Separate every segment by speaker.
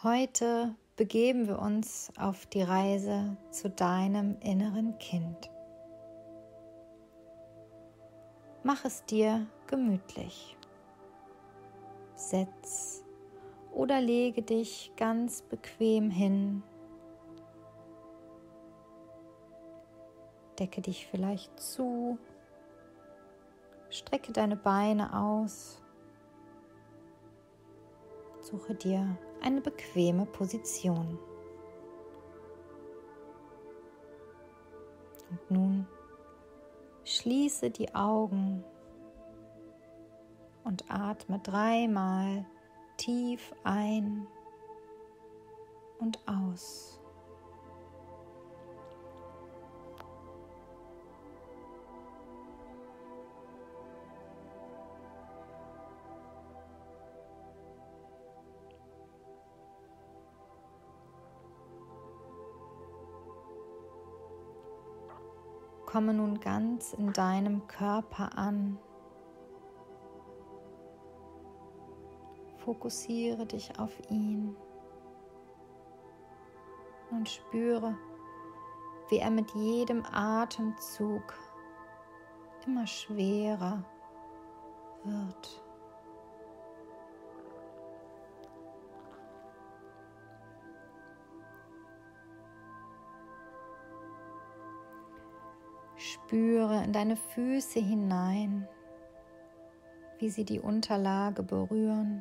Speaker 1: Heute begeben wir uns auf die Reise zu deinem inneren Kind. Mach es dir gemütlich. Setz oder lege dich ganz bequem hin. Decke dich vielleicht zu. Strecke deine Beine aus. Suche dir eine bequeme Position. Und nun schließe die Augen und atme 3-mal tief ein und aus. Komme nun ganz in deinem Körper an. Fokussiere dich auf ihn und spüre, wie er mit jedem Atemzug immer schwerer wird. Spüre in deine Füße hinein, wie sie die Unterlage berühren.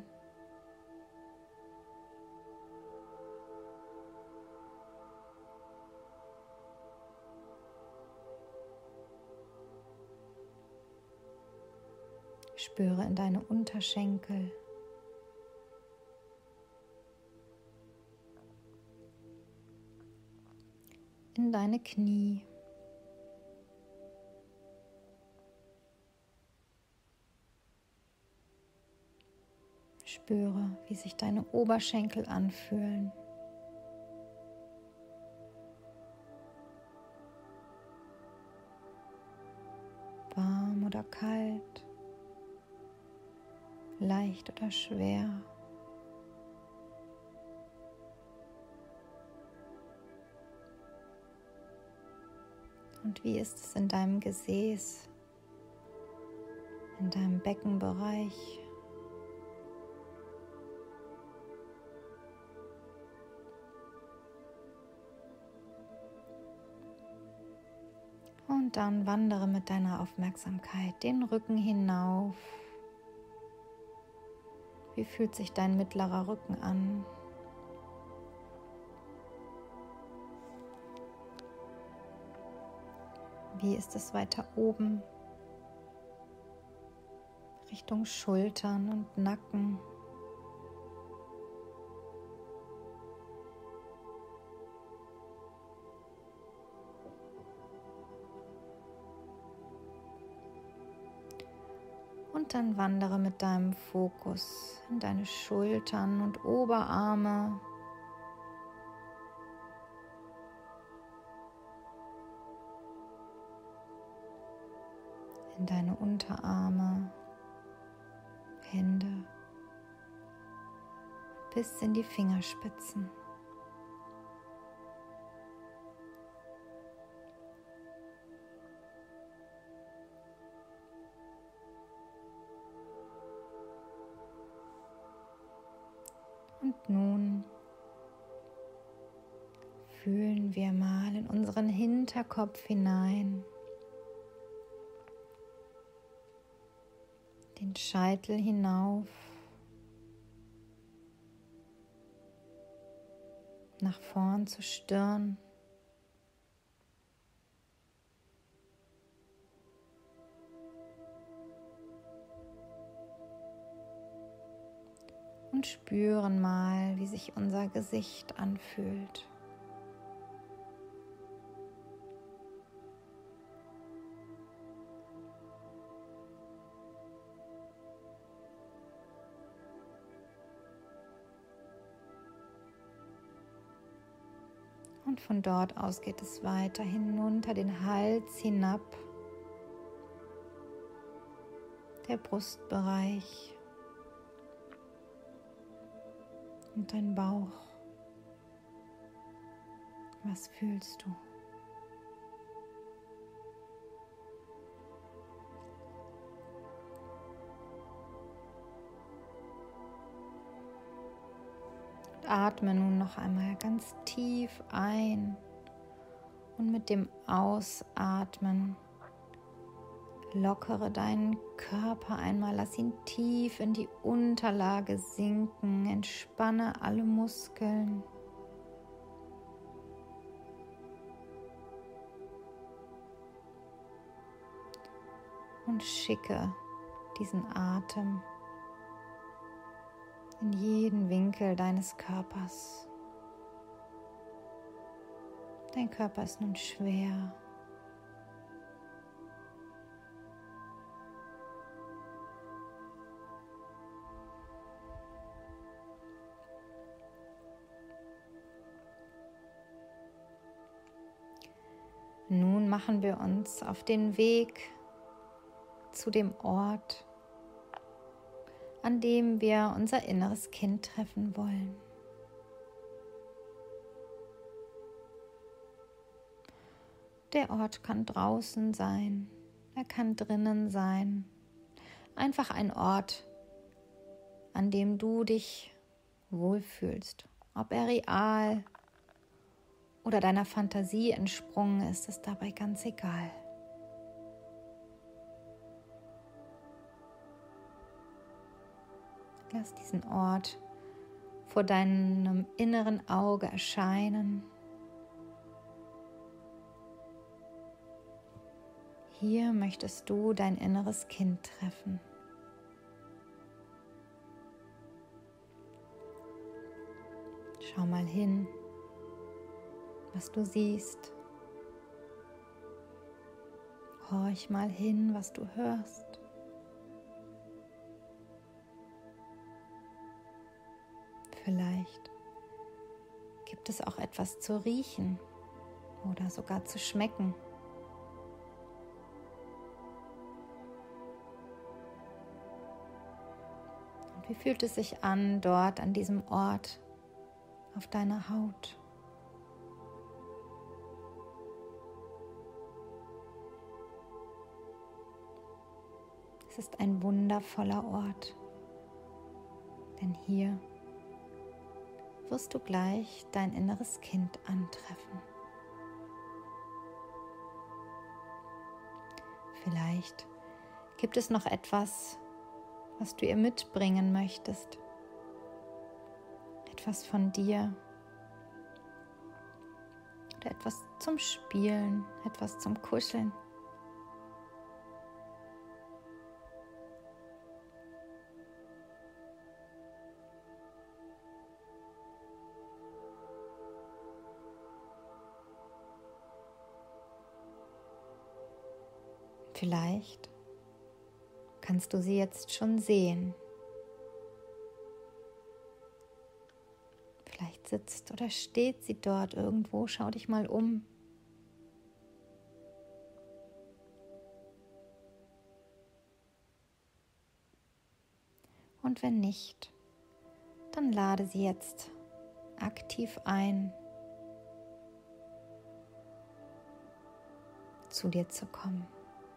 Speaker 1: Spüre in deine Unterschenkel. In deine Knie. Spüre, wie sich deine Oberschenkel anfühlen. Warm oder kalt, leicht oder schwer. Und wie ist es in deinem Gesäß, in deinem Beckenbereich? Und dann wandere mit deiner Aufmerksamkeit den Rücken hinauf. Wie fühlt sich dein mittlerer Rücken an? Wie ist es weiter oben? Richtung Schultern und Nacken. Und dann wandere mit deinem Fokus in deine Schultern und Oberarme. In deine Unterarme, Hände, bis in die Fingerspitzen. Und nun fühlen wir mal in unseren Hinterkopf hinein, den Scheitel hinauf, nach vorn zur Stirn. Und spüren mal, wie sich unser Gesicht anfühlt. Und von dort aus geht es weiter hinunter den Hals hinab, der Brustbereich und dein Bauch. Was fühlst du? Atme nun noch einmal ganz tief ein und mit dem Ausatmen lockere deinen Körper einmal, lass ihn tief in die Unterlage sinken, entspanne alle Muskeln. Und schicke diesen Atem in jeden Winkel deines Körpers. Dein Körper ist nun schwer. Nun machen wir uns auf den Weg zu dem Ort, an dem wir unser inneres Kind treffen wollen. Der Ort kann draußen sein, er kann drinnen sein. Einfach ein Ort, an dem du dich wohlfühlst. Ob er real oder deiner Fantasie entsprungen ist, ist dabei ganz egal. Lass diesen Ort vor deinem inneren Auge erscheinen. Hier möchtest du dein inneres Kind treffen. Schau mal hin, was du siehst. Horch mal hin, was du hörst. Vielleicht gibt es auch etwas zu riechen oder sogar zu schmecken. Und wie fühlt es sich an, dort an diesem Ort auf deiner Haut? Es ist ein wundervoller Ort, denn hier wirst du gleich dein inneres Kind antreffen. Vielleicht gibt es noch etwas, was du ihr mitbringen möchtest. Etwas von dir oder etwas zum Spielen, etwas zum Kuscheln. Vielleicht kannst du sie jetzt schon sehen. Vielleicht sitzt oder steht sie dort irgendwo. Schau dich mal um. Und wenn nicht, dann lade sie jetzt aktiv ein, zu dir zu kommen.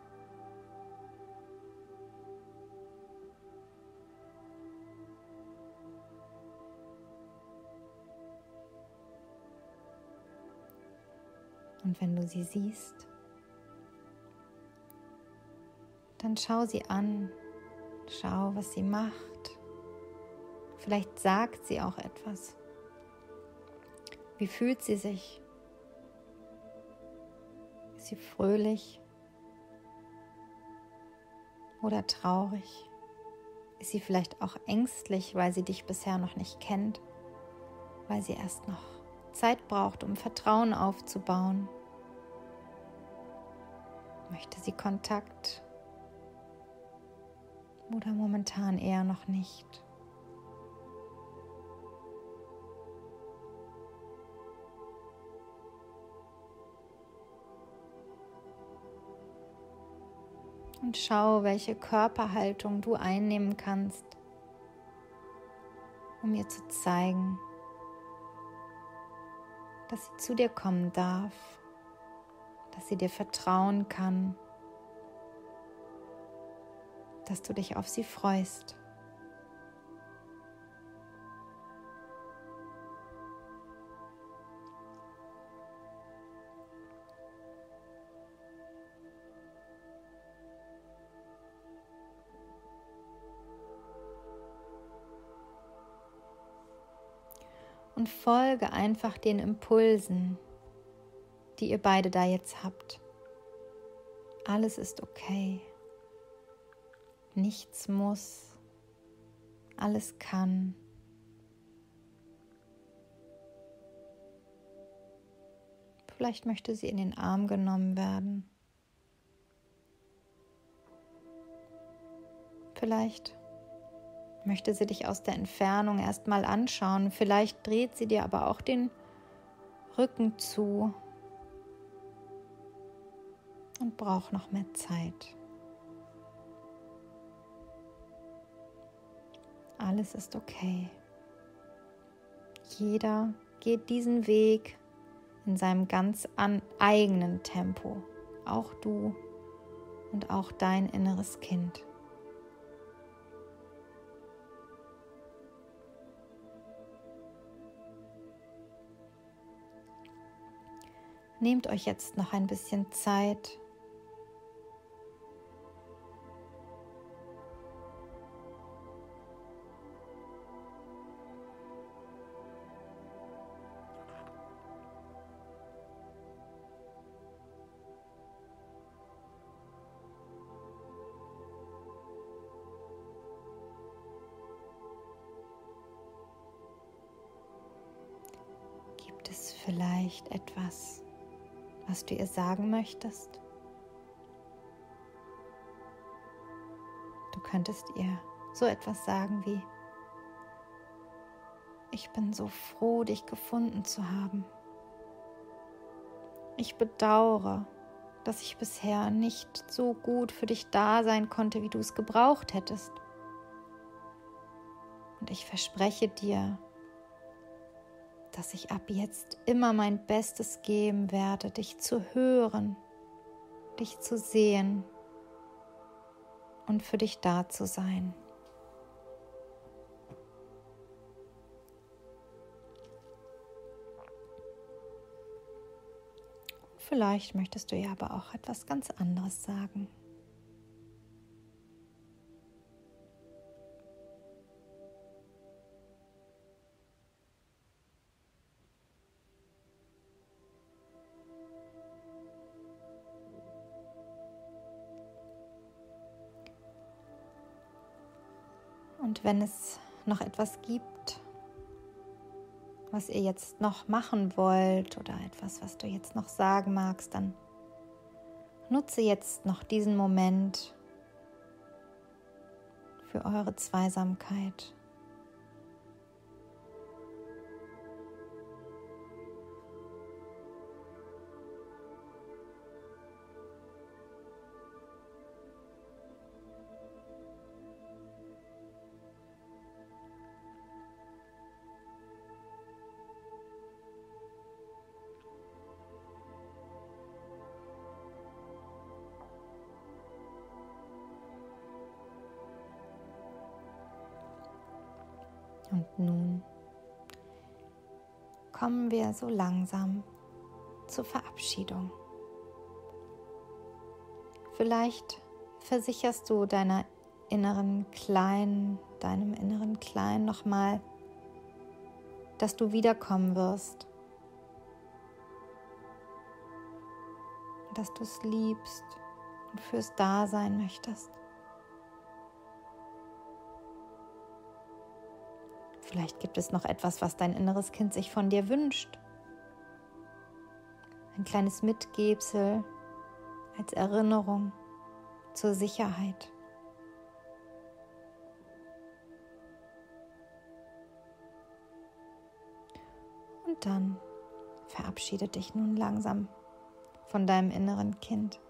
Speaker 1: Und wenn du sie siehst, dann schau sie an, schau, was sie macht. Vielleicht sagt sie auch etwas. Wie fühlt sie sich? Ist sie fröhlich oder traurig? Ist sie vielleicht auch ängstlich, weil sie dich bisher noch nicht kennt, weil sie erst noch Zeit braucht, um Vertrauen aufzubauen? Möchte sie Kontakt oder momentan eher noch nicht? Und schau, welche Körperhaltung du einnehmen kannst, um ihr zu zeigen, dass sie zu dir kommen darf, dass sie dir vertrauen kann, dass du dich auf sie freust. Und folge einfach den Impulsen, die ihr beide da jetzt habt. Alles ist okay. Nichts muss. Alles kann. Vielleicht möchte sie in den Arm genommen werden. Vielleicht möchte sie dich aus der Entfernung erstmal anschauen. Vielleicht dreht sie dir aber auch den Rücken zu und braucht noch mehr Zeit. Alles ist okay. Jeder geht diesen Weg in seinem ganz eigenen Tempo. Auch du und auch dein inneres Kind. Nehmt euch jetzt noch ein bisschen Zeit, gibt es vielleicht etwas, was du ihr sagen möchtest? Du könntest ihr so etwas sagen wie: Ich bin so froh, dich gefunden zu haben. Ich bedauere, dass ich bisher nicht so gut für dich da sein konnte, wie du es gebraucht hättest. Und ich verspreche dir, dass ich ab jetzt immer mein Bestes geben werde, dich zu hören, dich zu sehen und für dich da zu sein. Vielleicht möchtest du ja aber auch etwas ganz anderes sagen. Und wenn es noch etwas gibt, was ihr jetzt noch machen wollt oder etwas, was du jetzt noch sagen magst, dann nutze jetzt noch diesen Moment für eure Zweisamkeit. Und nun kommen wir so langsam zur Verabschiedung. Vielleicht versicherst du deinem inneren Kleinen nochmal, dass du wiederkommen wirst, dass du es liebst und fürs Dasein möchtest. Vielleicht gibt es noch etwas, was dein inneres Kind sich von dir wünscht. Ein kleines Mitgebsel als Erinnerung zur Sicherheit. Und dann verabschiede dich nun langsam von deinem inneren Kind.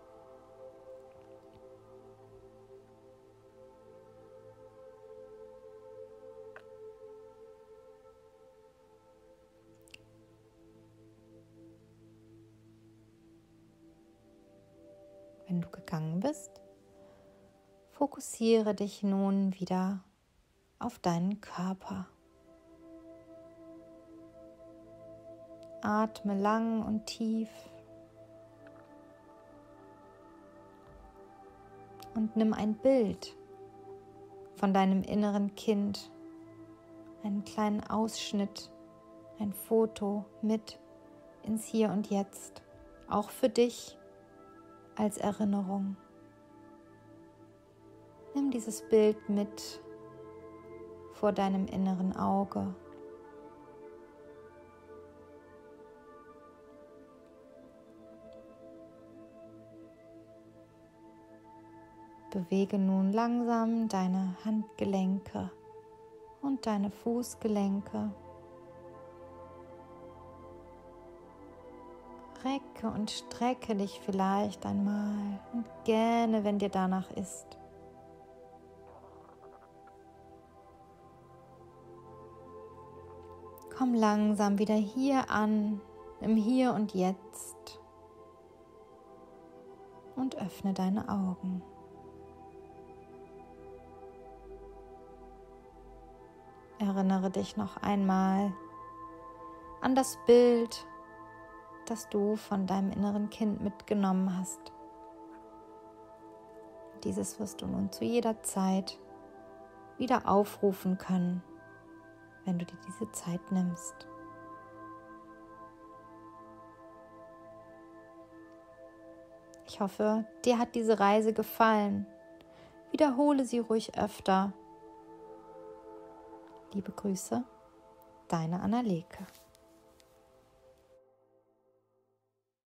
Speaker 1: wenn du gegangen bist, fokussiere dich nun wieder auf deinen Körper. Atme lang und tief und nimm ein Bild von deinem inneren Kind, einen kleinen Ausschnitt, ein Foto mit ins Hier und Jetzt, auch für dich als Erinnerung. Nimm dieses Bild mit vor deinem inneren Auge. Bewege nun langsam deine Handgelenke und deine Fußgelenke. Recke und strecke dich vielleicht einmal und gähne, wenn dir danach ist. Komm langsam wieder hier an, im Hier und Jetzt, und öffne deine Augen. Erinnere dich noch einmal an das Bild, das du von deinem inneren Kind mitgenommen hast. Dieses wirst du nun zu jeder Zeit wieder aufrufen können, wenn du dir diese Zeit nimmst. Ich hoffe, dir hat diese Reise gefallen. Wiederhole sie ruhig öfter. Liebe Grüße, deine Annaleke.